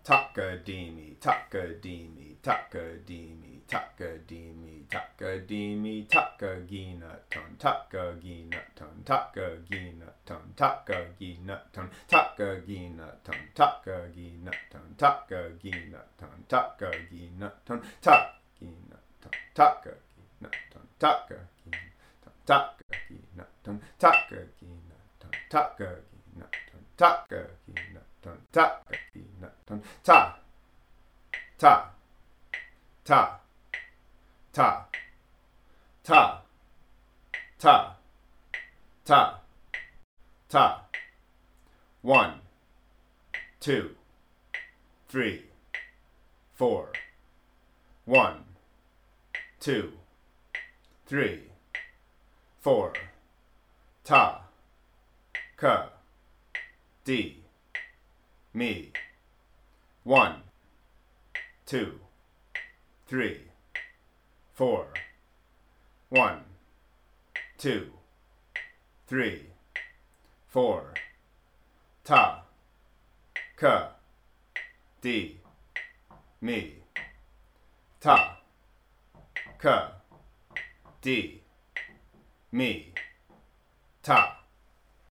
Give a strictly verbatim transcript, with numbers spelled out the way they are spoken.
Takadimi, takadimi, takadimi, takadimi, takadimi, takaginaton, takaginaton, takaginaton, takaginaton, takaginaton, takaginaton, takaginaton, takaginaton, takaginaton, takaginaton, takaginaton, takaginaton, takaginaton, takaginaton, takaginaton, takaginaton, ta, ta, ta, ta, ta, ta, ta, ta. One, two, three, four. One, two, three, four. Ta, ka, di, me. One, two, three, four. One, two, three, four. Ta, ka, di, me. Ta, ka, di, me. Ta.